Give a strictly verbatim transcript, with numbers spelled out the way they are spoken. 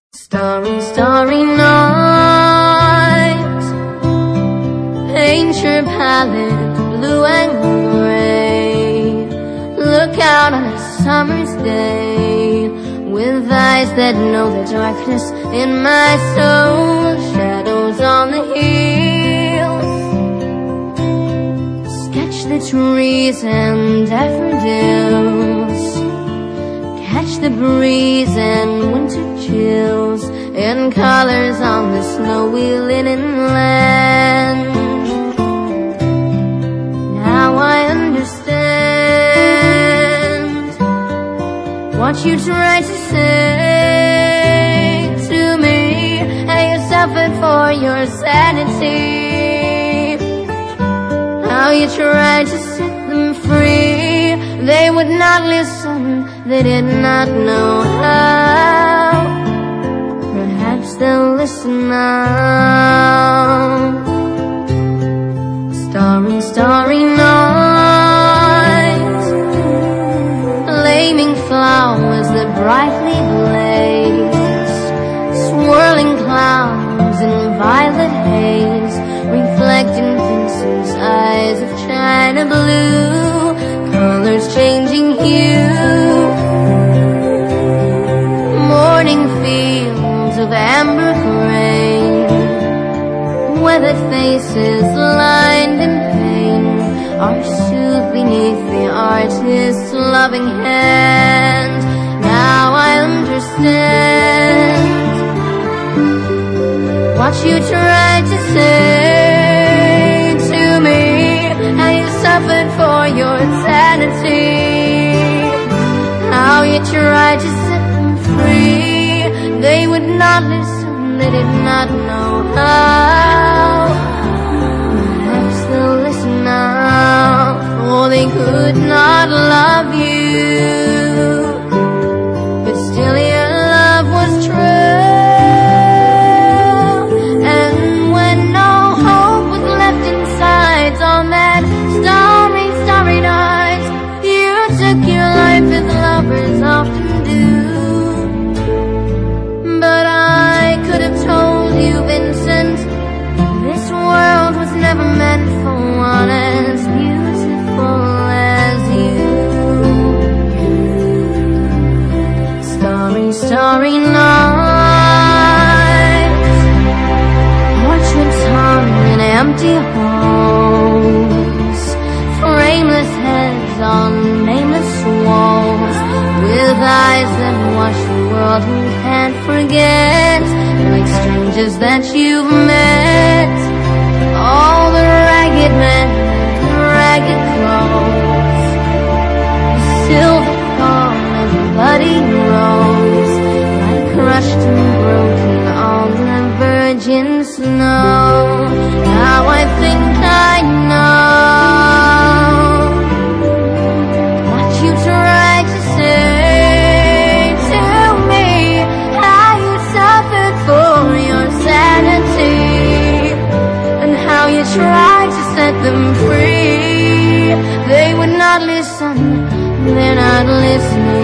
Starry, starry night, paint your palette blue and gray. Look out on a summer's day with eyes that know the darkness in my soul. Shadows on the hills, sketch the trees and daffodils, catch the breeze and winter chills in colors on the snowy linen land. Now I understand what you tried to say to me, how you suffered for your sanity, how you tried to set them free. They would not listen, they did not know how. Perhaps they'll listen now. Starry, starry night, flaming flowers that brightly blaze, swirling clouds in violet haze, reflecting Vincent's eyes of china blue, colors changing hue, morning fields of amber grain, weathered faces lined in pain are soothed beneath the artist's loving hand. Now I understand what you tried to say to me, how you suffered for your sanity, how you tried to set them free. They would not listen, they did not know how. Perhaps they'll listen now, for they could not love you, but still your love was true. And when no hope was left inside on that starry, starry night, you took your life as lovers often do. But I could have told you, Vincent, this world was never meant for one as beautiful as you. Starry, starry night, portraits hung in empty halls, frameless heads on nameless walls, with eyes that watch the world who can't forget, like strangers that you've met. All the ragged men in ragged clothes, the silver thorn of the bloody rose, like crushed and broken on the virgin snow. Now I think I know what you tried to say to me, how you suffered for your sanity, and how you tried to set them free. They would not listen, they're not listening.